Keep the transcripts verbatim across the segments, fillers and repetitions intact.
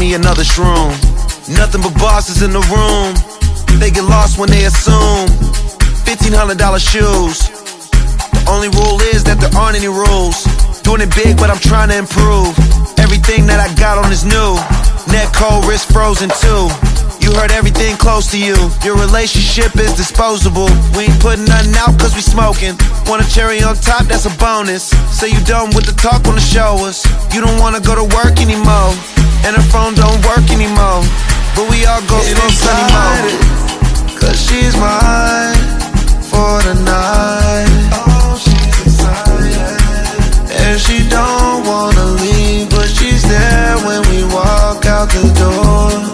me another shroom. Nothing but bosses in the room. They get lost when they assume fifteen hundred dollar shoes. The only rule is that there aren't any rules. Doing it big, but I'm trying to improve. Everything that I got on is new. Neck cold, wrist frozen too. You heard everything close to you. Your relationship is disposable. We ain't putting nothing out cause we smoking. Want a cherry on top, that's a bonus. Say you done with the talk, wanna show us. You don't wanna go to work anymore, and her phone don't work anymore. But we all go smoke sunny more. Cause she's mine for the night. Oh, she's excited. And she don't wanna leave, but she's there when we walk out the door.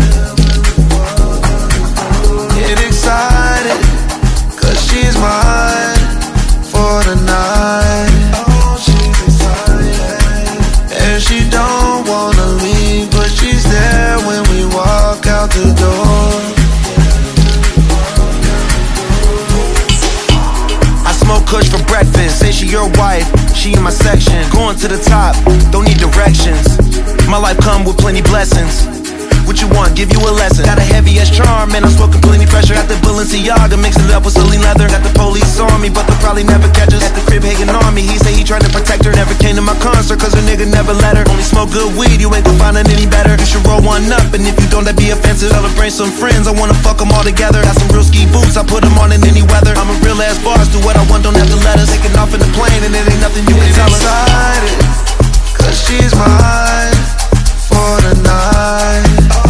Get excited, cause she's mine for the night. Oh, she's excited. And she don't wanna leave, but she's there when we walk out the door. Smoke kush for breakfast, say she your wife, she in my section. Going to the top, don't need directions. My life come with plenty blessings. What you want, give you a lesson. Got a heavy ass charm, man, I'm smoking plenty pressure. Got the Balenciaga, mixing it up with Celine leather. Got the police on me, but they'll probably never catch us. At the crib hating on me, he say he tried to protect her. Never came to my concert, cause her nigga never let her. Only smoke good weed, you ain't gon' find it any better. You should roll one up, and if you don't, that be offensive. Tell her bring some friends, I wanna fuck them all together. Got some real ski boots, I put them on in any weather. I'm a real ass boss, do what I want, don't have to let us. Taking off in the plane, and it ain't nothing you can tell us. Excited, cause she's mine for the night.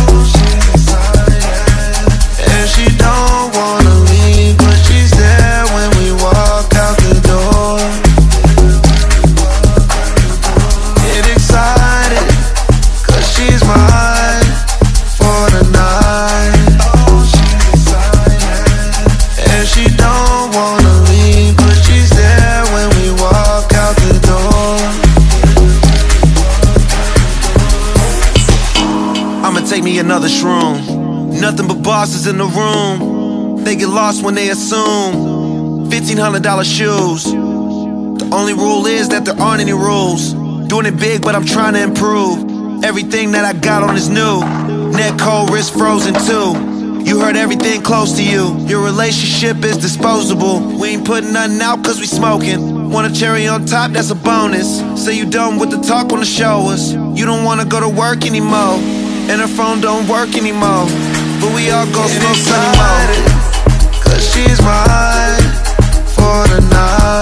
And she don't wanna leave, but she's there when we walk out the door. Get excited, cause she's mine for the night. Oh, she's excited. And she don't wanna leave, but she's there when we walk out the door. I'ma take me another shroom. Nothing but bosses in the room. They get lost when they assume fifteen hundred dollar shoes. The only rule is that there aren't any rules. Doing it big, but I'm trying to improve. Everything that I got on is new. Neck cold, wrist frozen too. You heard everything close to you. Your relationship is disposable. We ain't putting nothing out cause we smoking. Want a cherry on top, that's a bonus. Say you done with the talk, wanna show us. You don't wanna go to work anymore, and her phone don't work anymore. But we all gon' smoke sunny more. Cause she's mine for the night.